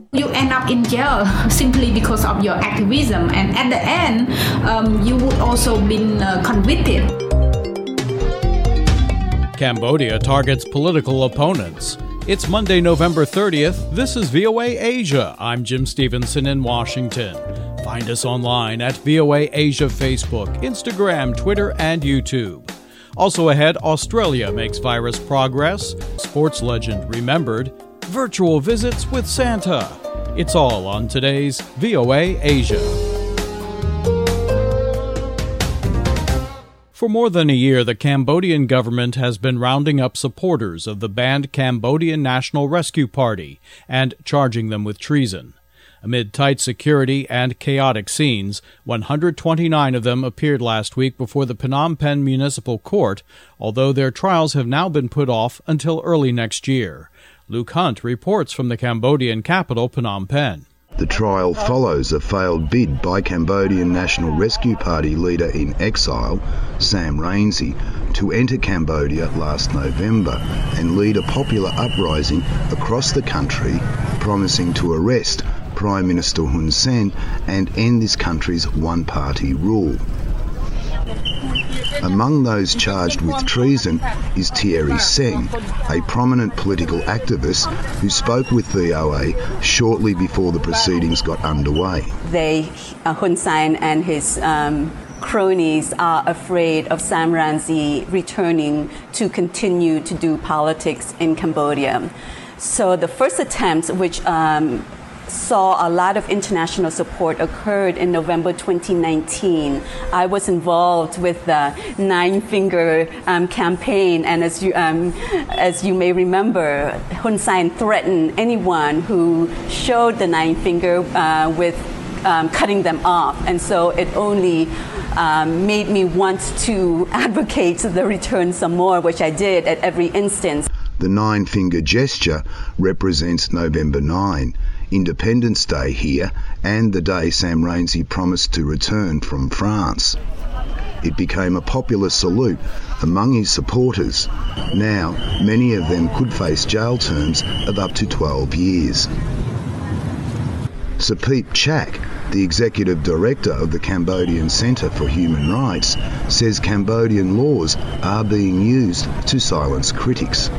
You end up in jail simply because of your activism, and at the end, you would also been convicted. Cambodia targets political opponents. It's Monday, November 30th. This is VOA Asia. I'm Jim Stevenson in Washington. Find us online at VOA Asia Facebook, Instagram, Twitter, and YouTube. Also ahead, Australia makes virus progress, sports legend remembered, virtual visits with Santa. It's all on today's VOA Asia. For more than a year, the Cambodian government has been rounding up supporters of the banned Cambodian National Rescue Party and charging them with treason. Amid tight security and chaotic scenes, 129 of them appeared last week before the Phnom Penh Municipal Court, although their trials have now been put off until early next year. Luke Hunt reports from the Cambodian capital, Phnom Penh. The trial follows a failed bid by Cambodian National Rescue Party leader in exile, Sam Rainsy, to enter Cambodia last November and lead a popular uprising across the country, promising to arrest Prime Minister Hun Sen and end this country's one-party rule. Among those charged with treason is Thierry Seng, a prominent political activist who spoke with VOA shortly before the proceedings got underway. Hun Sen and his cronies are afraid of Sam Rainsy returning to continue to do politics in Cambodia. So the first attempt, which saw a lot of international support, occurred in November 2019. I was involved with the Nine Finger campaign, and as you may remember, Hun Sen threatened anyone who showed the Nine Finger with cutting them off, and so it only made me want to advocate the return some more, which I did at every instance. The nine-finger gesture represents November 9, Independence Day here, and the day Sam Rainsy promised to return from France. It became a popular salute among his supporters. Now, many of them could face jail terms of up to 12 years. Sapeep Chak, the executive director of the Cambodian Centre for Human Rights, says Cambodian laws are being used to silence critics.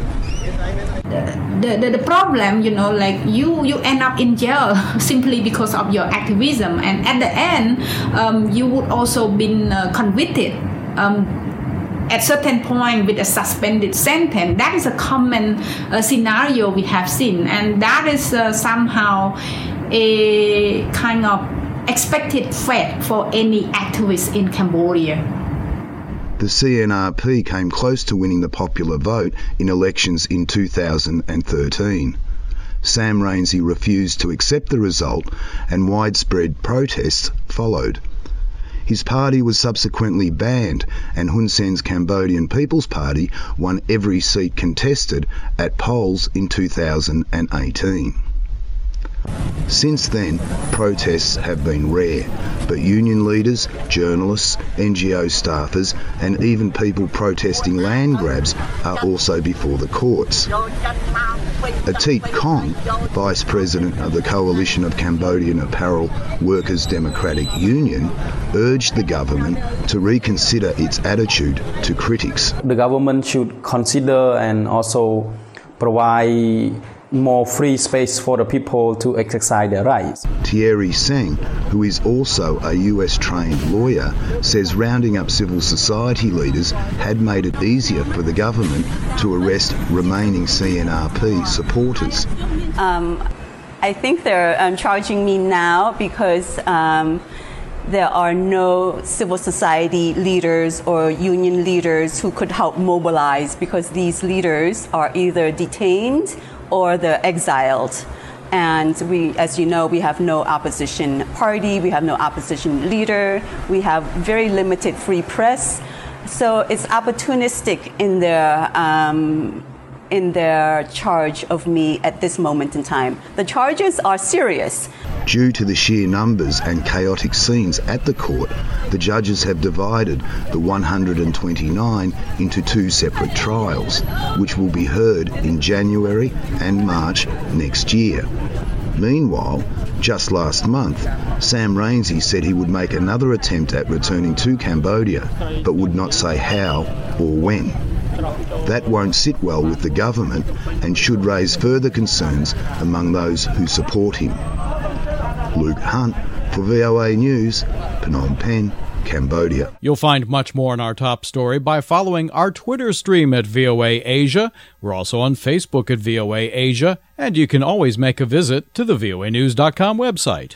The problem, you end up in jail simply because of your activism, and at the end, you would also been convicted at certain point with a suspended sentence. That is a common scenario we have seen, and that is somehow a kind of expected fate for any activist in Cambodia. The CNRP came close to winning the popular vote in elections in 2013. Sam Rainsy refused to accept the result, and widespread protests followed. His party was subsequently banned, and Hun Sen's Cambodian People's Party won every seat contested at polls in 2018. Since then, protests have been rare, but union leaders, journalists, NGO staffers, and even people protesting land grabs are also before the courts. Atit Kong, Vice President of the Coalition of Cambodian Apparel Workers Democratic Union, urged the government to reconsider its attitude to critics. The government should consider and also provide more free space for the people to exercise their rights. Thierry Seng, who is also a US-trained lawyer, says rounding up civil society leaders had made it easier for the government to arrest remaining CNRP supporters. I think they're charging me now because there are no civil society leaders or union leaders who could help mobilize, because these leaders are either detained or they're exiled. And we, as you know, we have no opposition party, we have no opposition leader, we have very limited free press. So it's opportunistic in their charge of me at this moment in time. The charges are serious. Due to the sheer numbers and chaotic scenes at the court, the judges have divided the 129 into two separate trials, which will be heard in January and March next year. Meanwhile, just last month, Sam Rainsy said he would make another attempt at returning to Cambodia, but would not say how or when. That won't sit well with the government and should raise further concerns among those who support him. Luke Hunt for VOA News, Phnom Penh, Cambodia. You'll find much more on our top story by following our Twitter stream at VOA Asia. We're also on Facebook at VOA Asia, and you can always make a visit to the voanews.com website.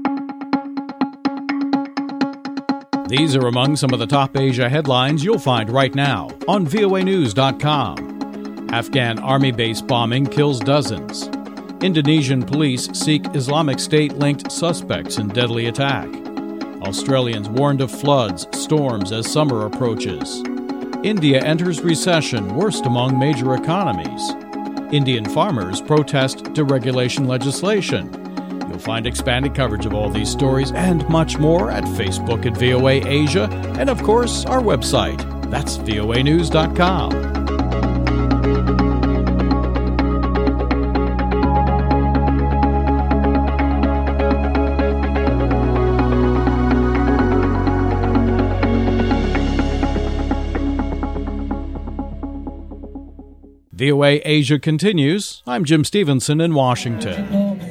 These are among some of the top Asia headlines you'll find right now on voanews.com. Afghan army base bombing kills dozens. Indonesian police seek Islamic State-linked suspects in deadly attack. Australians warned of floods, storms as summer approaches. India enters recession, worst among major economies. Indian farmers protest deregulation legislation. You'll find expanded coverage of all these stories and much more at Facebook at VOA Asia and, of course, our website. That's voanews.com. VOA Asia continues. I'm Jim Stevenson in Washington.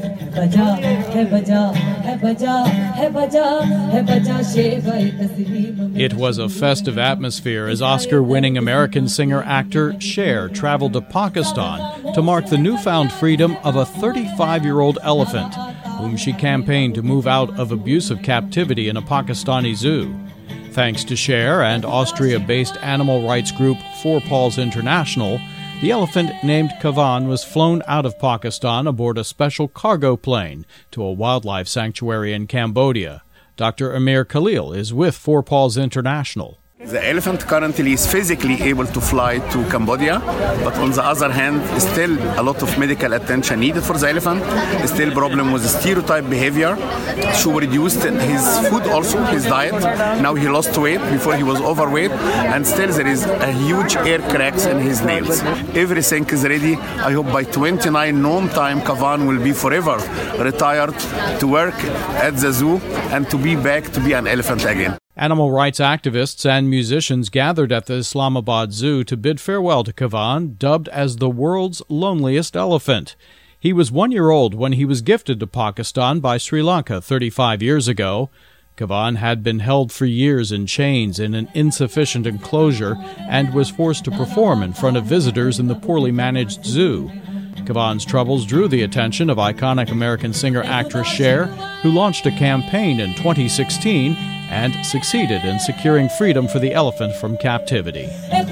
It was a festive atmosphere as Oscar-winning American singer-actor Cher traveled to Pakistan to mark the newfound freedom of a 35-year-old elephant, whom she campaigned to move out of abusive captivity in a Pakistani zoo. Thanks to Cher and Austria-based animal rights group Four Paws International, the elephant named Kavan was flown out of Pakistan aboard a special cargo plane to a wildlife sanctuary in Cambodia. Dr. Amir Khalil is with Four Paws International. The elephant currently is physically able to fly to Cambodia, but on the other hand, still a lot of medical attention needed for the elephant. Still problem with stereotype behavior. She reduced his food also, his diet. Now he lost weight, before he was overweight, and still there is a huge air cracks in his nails. Everything is ready. I hope by 29 known time, Kavan will be forever retired to work at the zoo and to be back to be an elephant again. Animal rights activists and musicians gathered at the Islamabad Zoo to bid farewell to Kavan, dubbed as the world's loneliest elephant. He was 1 year old when he was gifted to Pakistan by Sri Lanka 35 years ago. Kavan had been held for years in chains in an insufficient enclosure and was forced to perform in front of visitors in the poorly managed zoo. Kavan's troubles drew the attention of iconic American singer-actress Cher, who launched a campaign in 2016 and succeeded in securing freedom for the elephant from captivity.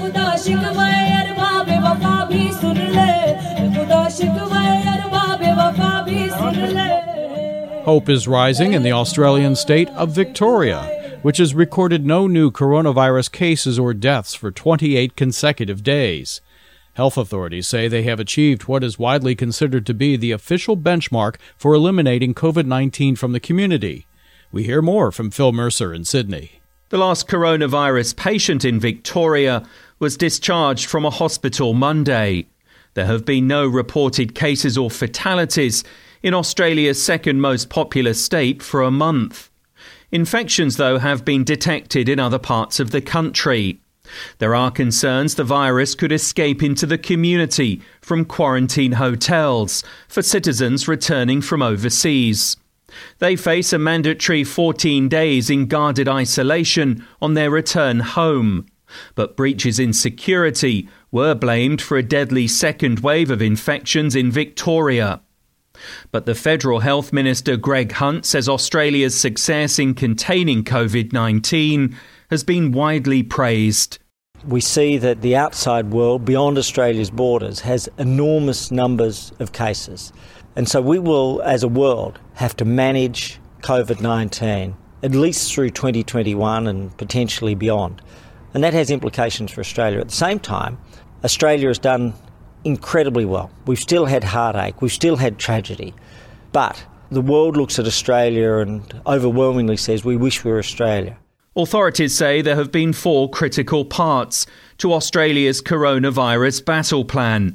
Hope is rising in the Australian state of Victoria, which has recorded no new coronavirus cases or deaths for 28 consecutive days. Health authorities say they have achieved what is widely considered to be the official benchmark for eliminating COVID-19 from the community. We hear more from Phil Mercer in Sydney. The last coronavirus patient in Victoria was discharged from a hospital Monday. There have been no reported cases or fatalities in Australia's second most populous state for a month. Infections, though, have been detected in other parts of the country. There are concerns the virus could escape into the community from quarantine hotels for citizens returning from overseas. They face a mandatory 14 days in guarded isolation on their return home. But breaches in security were blamed for a deadly second wave of infections in Victoria. But the Federal Health Minister Greg Hunt says Australia's success in containing COVID-19 has been widely praised. We see that the outside world, beyond Australia's borders, has enormous numbers of cases. And so we will, as a world, have to manage COVID-19 at least through 2021 and potentially beyond. And that has implications for Australia. At the same time, Australia has done incredibly well. We've still had heartache, we've still had tragedy. But the world looks at Australia and overwhelmingly says, we wish we were Australia. Authorities say there have been 4 critical parts to Australia's coronavirus battle plan: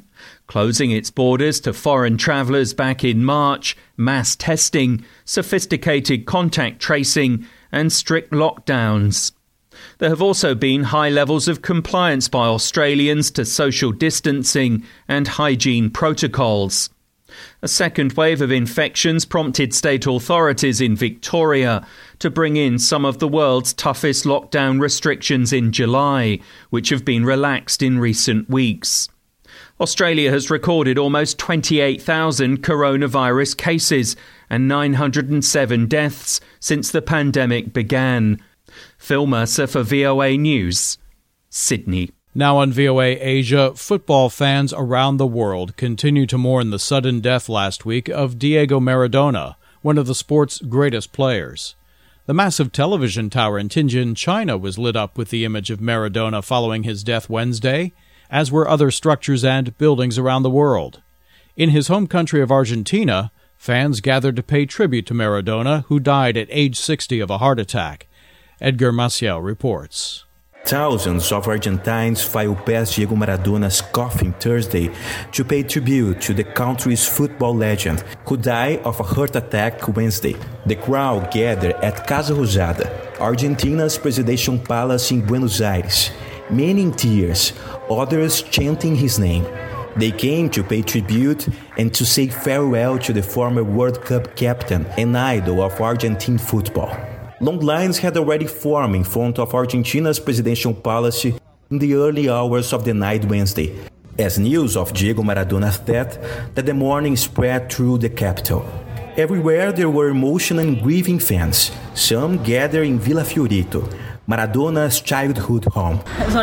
closing its borders to foreign travellers back in March, mass testing, sophisticated contact tracing and strict lockdowns. There have also been high levels of compliance by Australians to social distancing and hygiene protocols. A second wave of infections prompted state authorities in Victoria to bring in some of the world's toughest lockdown restrictions in July, which have been relaxed in recent weeks. Australia has recorded almost 28,000 coronavirus cases and 907 deaths since the pandemic began. Phil Mercer for VOA News, Sydney. Now on VOA Asia, football fans around the world continue to mourn the sudden death last week of Diego Maradona, one of the sport's greatest players. The massive television tower in Tianjin, China, was lit up with the image of Maradona following his death Wednesday, as were other structures and buildings around the world. In his home country of Argentina, fans gathered to pay tribute to Maradona, who died at age 60 of a heart attack. Edgar Maciel reports. Thousands of Argentines filed past Diego Maradona's coffin Thursday to pay tribute to the country's football legend, who died of a heart attack Wednesday. The crowd gathered at Casa Rosada, Argentina's presidential palace in Buenos Aires, many in tears, others chanting his name. They came to pay tribute and to say farewell to the former World Cup captain and idol of Argentine football. Long lines had already formed in front of Argentina's presidential palace in the early hours of the night Wednesday, as news of Diego Maradona's death that the morning spread through the capital. Everywhere there were emotional and grieving fans, some gathered in Villa Fiorito, Maradona's childhood home.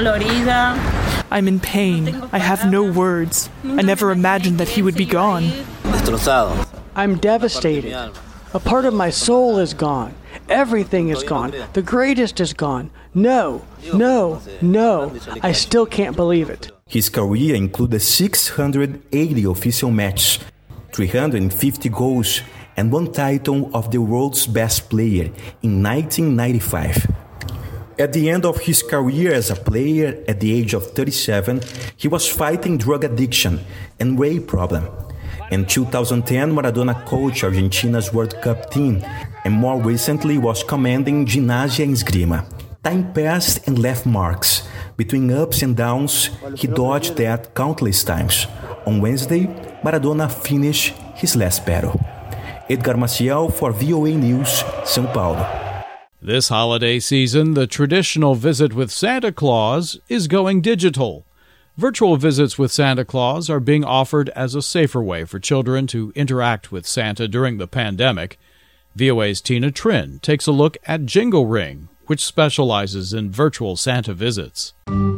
I'm in pain. I have no words. I never imagined that he would be gone. I'm devastated. A part of my soul is gone. Everything is gone. The greatest is gone. No. I still can't believe it. His career included 680 official matches, 350 goals, and one title of the world's best player in 1995. At the end of his career as a player, at the age of 37, he was fighting drug addiction and weight problem. In 2010, Maradona coached Argentina's World Cup team and more recently was commanding Gimnasia and Esgrima. Time passed and left marks. Between ups and downs, he dodged death countless times. On Wednesday, Maradona finished his last battle. Edgar Maciel for VOA News, São Paulo. This holiday season, the traditional visit with Santa Claus is going digital. Virtual visits with Santa Claus are being offered as a safer way for children to interact with Santa during the pandemic. VOA's Tina Trin takes a look at Jingle Ring, which specializes in virtual Santa visits.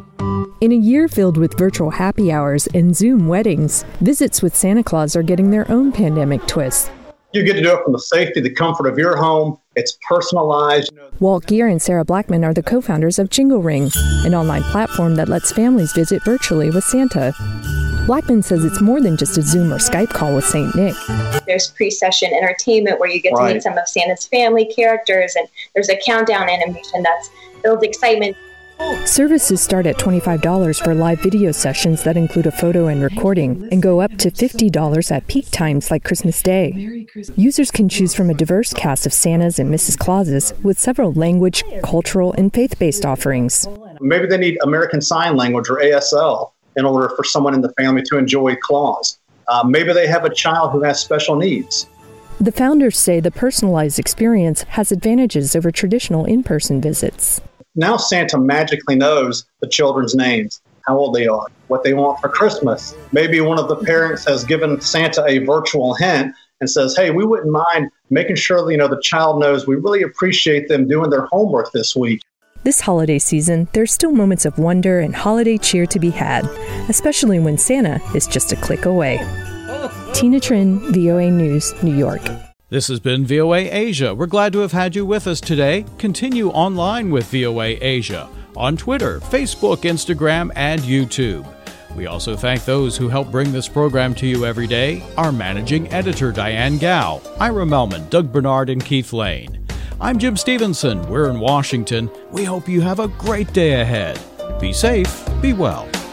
In a year filled with virtual happy hours and Zoom weddings, visits with Santa Claus are getting their own pandemic twist. You get to do it from the safety, the comfort of your home. It's personalized. Walt Geer and Sarah Blackman are the co-founders of Jingle Ring, an online platform that lets families visit virtually with Santa. Blackman says it's more than just a Zoom or Skype call with St. Nick. There's pre-session entertainment where you get to meet some of Santa's family characters, and there's a countdown animation that builds excitement. Services start at $25 for live video sessions that include a photo and recording, and go up to $50 at peak times like Christmas Day. Users can choose from a diverse cast of Santas and Mrs. Clauses with several language, cultural, and faith-based offerings. Maybe they need American Sign Language or ASL in order for someone in the family to enjoy Claus. Maybe they have a child who has special needs. The founders say the personalized experience has advantages over traditional in-person visits. Now Santa magically knows the children's names, how old they are, what they want for Christmas. Maybe one of the parents has given Santa a virtual hint and says, hey, we wouldn't mind making sure the child knows we really appreciate them doing their homework this week. This holiday season, there's still moments of wonder and holiday cheer to be had, especially when Santa is just a click away. Tina Trin, VOA News, New York. This has been VOA Asia. We're glad to have had you with us today. Continue online with VOA Asia on Twitter, Facebook, Instagram, and YouTube. We also thank those who help bring this program to you every day. Our managing editor, Diane Gao, Ira Melman, Doug Bernard, and Keith Lane. I'm Jim Stevenson. We're in Washington. We hope you have a great day ahead. Be safe, be well.